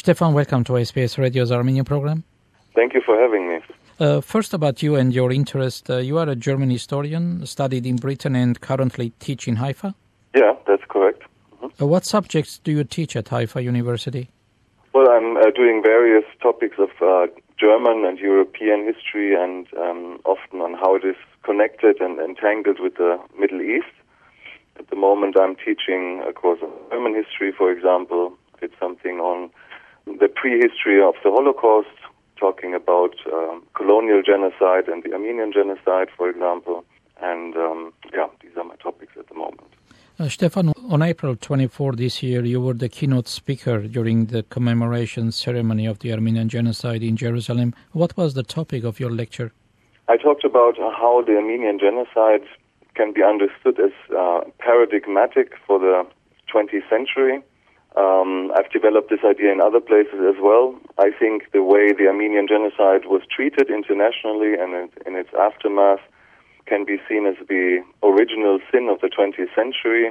Stefan, welcome to SBS Radio's Armenian program. Thank you for having me. First, about you and your interest. You are a German historian, studied in Britain and currently teach in Haifa? Yeah, that's correct. Mm-hmm. What subjects do you teach at Haifa University? Well, I'm doing various topics of German and European history and often on how it is connected and entangled with the Middle East. At the moment, I'm teaching a course of German history, for example. It's something on the prehistory of the Holocaust, talking about colonial genocide and the Armenian genocide, for example. And, these are my topics at the moment. Stefan, on April 24 this year, you were the keynote speaker during the commemoration ceremony of the Armenian genocide in Jerusalem. What was the topic of your lecture? I talked about how the Armenian genocide can be understood as paradigmatic for the 20th century. I've developed this idea in other places as well. I think the way the Armenian genocide was treated internationally and in its aftermath can be seen as the original sin of the 20th century.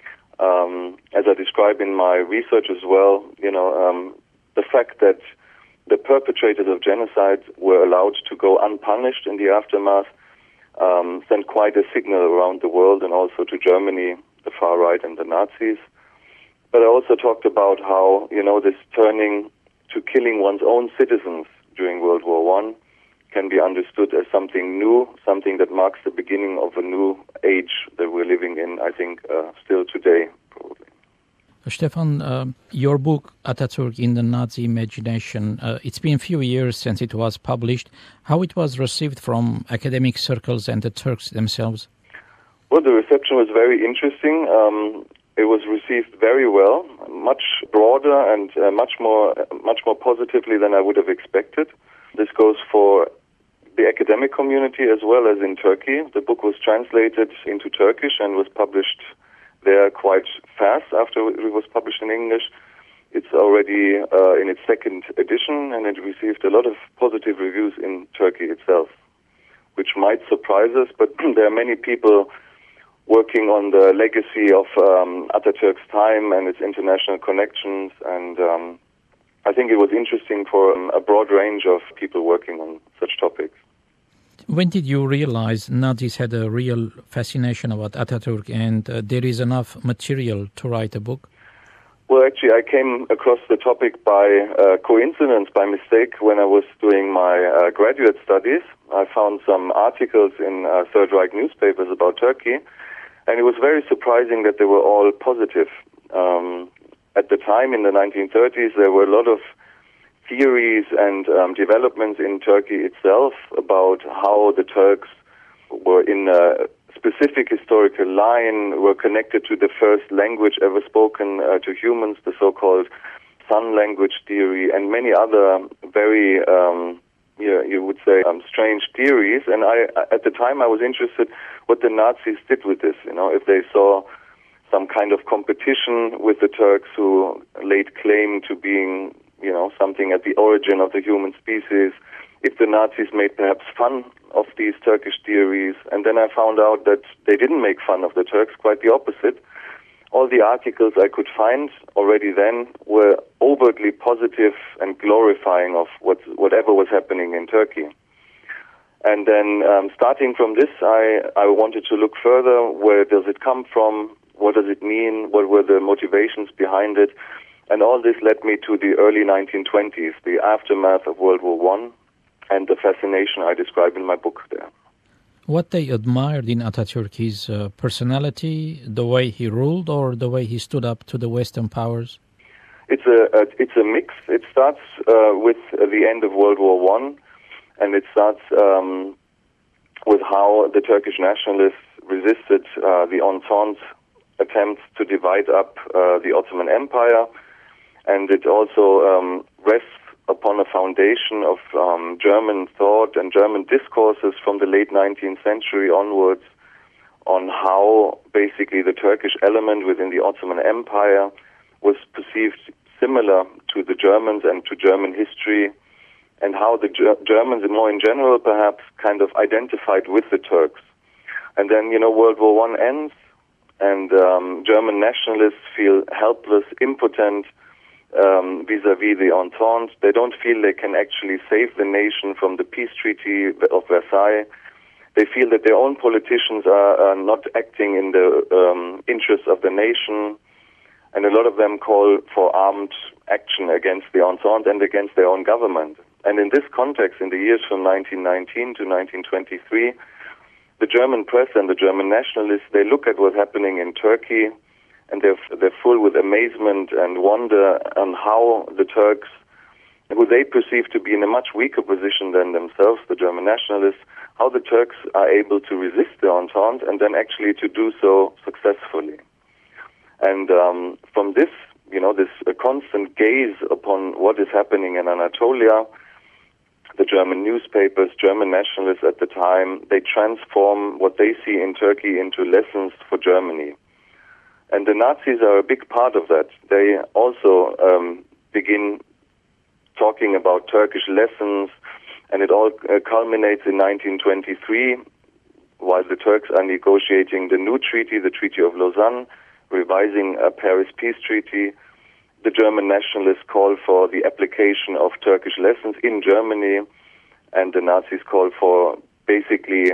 As I describe in my research as well, the fact that the perpetrators of genocide were allowed to go unpunished in the aftermath sent quite a signal around the world and also to Germany, the far right and the Nazis. But I also talked about how, this turning to killing one's own citizens during World War I can be understood as something new, something that marks the beginning of a new age that we're living in, I think, still today, probably. Stefan, your book, Ataturk in the Nazi Imagination, it's been a few years since it was published. How it was received from academic circles and the Turks themselves? Well, the reception was very interesting. It was received very well, much broader and much more positively than I would have expected. This goes for the academic community as well as in Turkey. The book was translated into Turkish and was published there quite fast after it was published in English. It's already in its second edition, and it received a lot of positive reviews in Turkey itself, which might surprise us, but there are many people working on the legacy of Ataturk's time and its international connections, and I think it was interesting for a broad range of people working on such topics. When did you realize Nazis had a real fascination about Ataturk and there is enough material to write a book? Well, actually, I came across the topic by coincidence, by mistake, when I was doing my graduate studies. I found some articles in Third Reich newspapers about Turkey, and it was very surprising that they were all positive. At the time, in the 1930s, there were a lot of theories and developments in Turkey itself about how the Turks were in a specific historical line, were connected to the first language ever spoken to humans, the so-called Sun language theory, and many other very, you would say, strange theories. And at the time, I was interested what the Nazis did with this, if they saw some kind of competition with the Turks who laid claim to being, something at the origin of the human species, if the Nazis made perhaps fun of these Turkish theories. And then I found out that they didn't make fun of the Turks, quite the opposite. All the articles I could find already then were overtly positive and glorifying of whatever was happening in Turkey. And then starting from this, I wanted to look further. Where does it come from? What does it mean? What were the motivations behind it? And all this led me to the early 1920s, the aftermath of World War I, and the fascination I describe in my book there. What they admired in Ataturk, his personality, the way he ruled, or the way he stood up to the Western powers? It's a mix. It starts with the end of World War I, and it starts with how the Turkish nationalists resisted the Entente attempts to divide up the Ottoman Empire, and it also rests upon a foundation of German thought and German discourses from the late 19th century onwards on how basically the Turkish element within the Ottoman Empire was perceived similar to the Germans and to German history, and how the Germans, more in general perhaps, kind of identified with the Turks. And then, World War I ends, and German nationalists feel helpless, impotent, vis-à-vis the Entente. They don't feel they can actually save the nation from the peace treaty of Versailles. They feel that their own politicians are not acting in the interests of the nation, and a lot of them call for armed action against the Entente and against their own government. And in this context, in the years from 1919 to 1923, the German press and the German nationalists, they look at what's happening in Turkey, and they're full with amazement and wonder on how the Turks, who they perceive to be in a much weaker position than themselves, the German nationalists, how the Turks are able to resist the Entente and then actually to do so successfully. And from this, this constant gaze upon what is happening in Anatolia, the German newspapers, German nationalists at the time, they transform what they see in Turkey into lessons for Germany. And the Nazis are a big part of that. They also begin talking about Turkish lessons, and it all culminates in 1923, while the Turks are negotiating the new treaty, the Treaty of Lausanne, revising a Paris Peace Treaty. The German nationalists call for the application of Turkish lessons in Germany, and the Nazis call for basically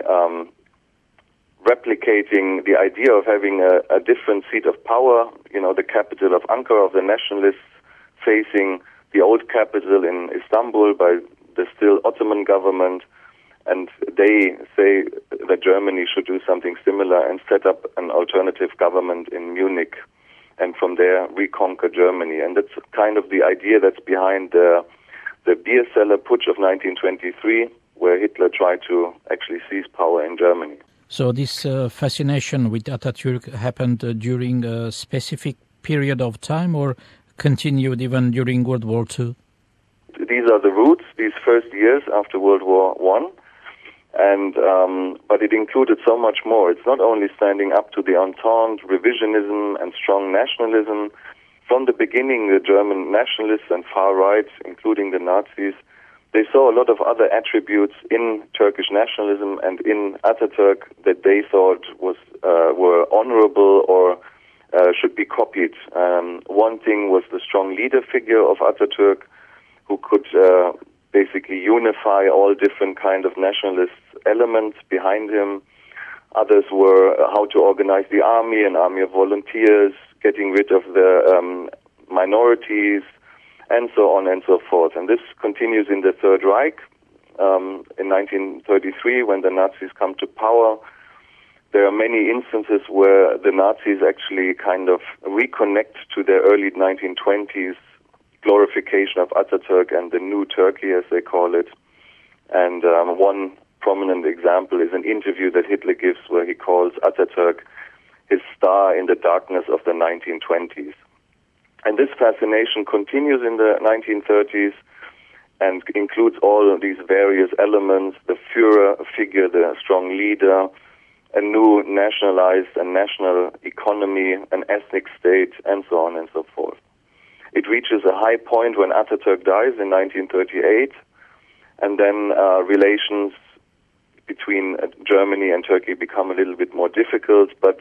replicating the idea of having a different seat of power, the capital of Ankara of the nationalists facing the old capital in Istanbul by the still Ottoman government, and they say that Germany should do something similar and set up an alternative government in Munich, and from there reconquer Germany. And that's kind of the idea that's behind the beer cellar putsch of 1923, where Hitler tried to actually seize power in Germany. So this fascination with Atatürk happened during a specific period of time or continued even during World War II? These are the roots, these first years after World War I. And but it included so much more. It's not only standing up to the Entente, revisionism, and strong nationalism. From the beginning, the German nationalists and far right, including the Nazis, they saw a lot of other attributes in Turkish nationalism and in Atatürk that they thought were honorable or should be copied. One thing was the strong leader figure of Atatürk, who could basically unify all different kind of nationalist elements behind him. Others were how to organize the army, an army of volunteers, getting rid of the minorities, and so on and so forth. And this continues in the Third Reich. In 1933, when the Nazis come to power, there are many instances where the Nazis actually kind of reconnect to their early 1920s glorification of Atatürk and the new Turkey, as they call it. And one prominent example is an interview that Hitler gives where he calls Atatürk his star in the darkness of the 1920s. And this fascination continues in the 1930s and includes all of these various elements, the Führer figure, the strong leader, a new nationalized and national economy, an ethnic state, and so on and so forth. It reaches a high point when Atatürk dies in 1938, and then relations between Germany and Turkey become a little bit more difficult, but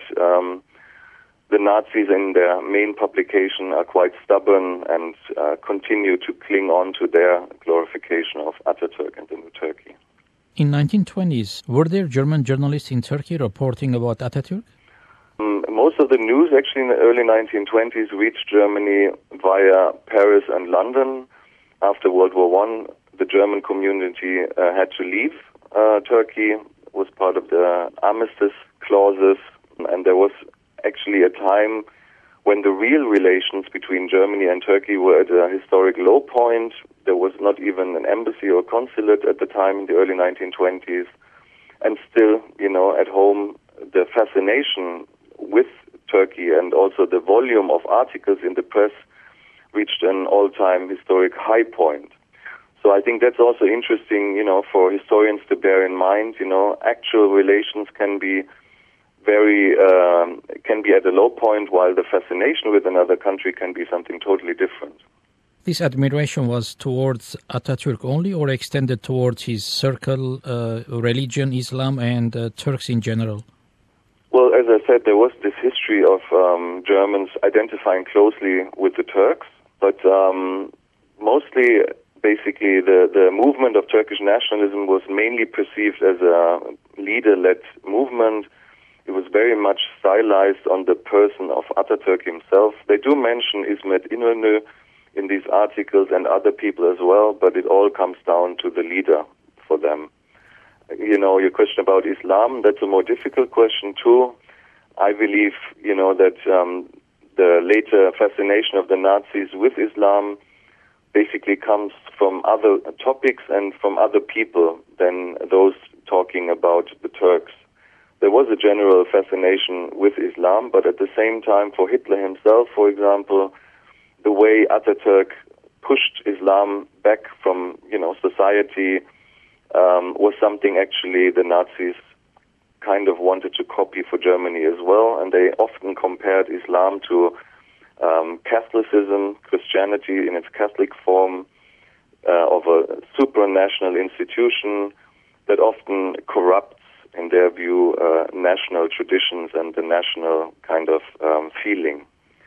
the Nazis in their main publication are quite stubborn and continue to cling on to their glorification of Atatürk and the new Turkey. In 1920s, were there German journalists in Turkey reporting about Atatürk? Most of the news actually in the early 1920s reached Germany via Paris and London. After World War I, the German community had to leave Turkey, was part of the armistice clauses, and there was actually a time when the real relations between Germany and Turkey were at a historic low point. There was not even an embassy or consulate at the time in the early 1920s. And still, at home, the fascination with Turkey and also the volume of articles in the press reached an all-time historic high point. So I think that's also interesting, for historians to bear in mind. Actual relations can be at a low point, while the fascination with another country can be something totally different. This admiration was towards Atatürk only or extended towards his circle, religion, Islam, and Turks in general? Well, as I said, there was this history of Germans identifying closely with the Turks, But mostly, basically, the movement of Turkish nationalism was mainly perceived as a leader-led movement. It was very much stylized on the person of Ataturk himself. They do mention İsmet İnönü in these articles and other people as well, but it all comes down to the leader for them. You know, your question about Islam, that's a more difficult question too. I believe, that the later fascination of the Nazis with Islam basically comes from other topics and from other people than those talking about the Turks. There was a general fascination with Islam, but at the same time, for Hitler himself, for example, the way Ataturk pushed Islam back from, society was something actually the Nazis kind of wanted to copy for Germany as well, and they often compared Islam to Catholicism, Christianity in its Catholic form, of a supranational institution that often corrupts, in their view, national traditions and the national kind of feeling.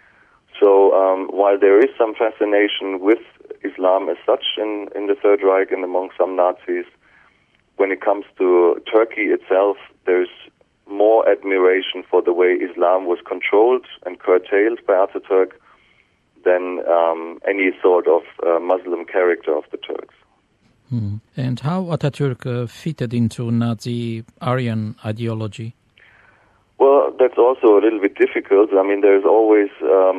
So while there is some fascination with Islam as such in the Third Reich and among some Nazis, when it comes to Turkey itself, there's more admiration for the way Islam was controlled and curtailed by Ataturk than any sort of Muslim character of the Turks. And how Ataturk fitted into Nazi Aryan ideology? Well, that's also a little bit difficult. I mean, there are always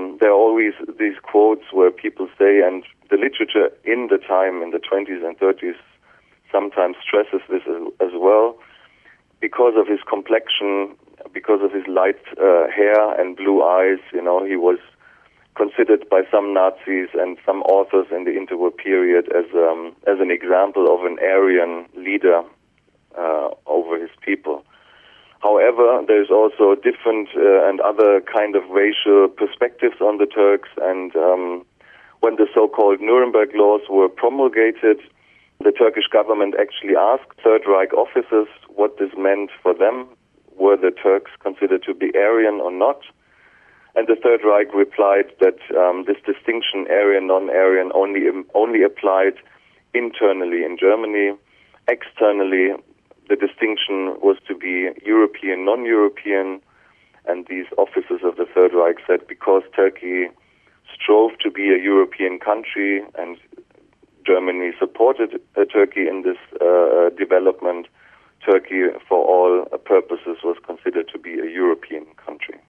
these quotes where people say, and the literature in the time, in the 20s and 30s, sometimes stresses this as well, because of his complexion, because of his light hair and blue eyes, he was considered by some Nazis and some authors in the interwar period as an example of an Aryan leader over his people. However, there's also different and other kind of racial perspectives on the Turks, and when the so-called Nuremberg laws were promulgated, the Turkish government actually asked Third Reich officers what this meant for them. Were the Turks considered to be Aryan or not? And the Third Reich replied that this distinction, Aryan, non-Aryan, only applied internally in Germany. Externally, the distinction was to be European, non-European, and these officers of the Third Reich said because Turkey strove to be a European country and Germany supported Turkey in this development, Turkey, for all purposes, was considered to be a European country.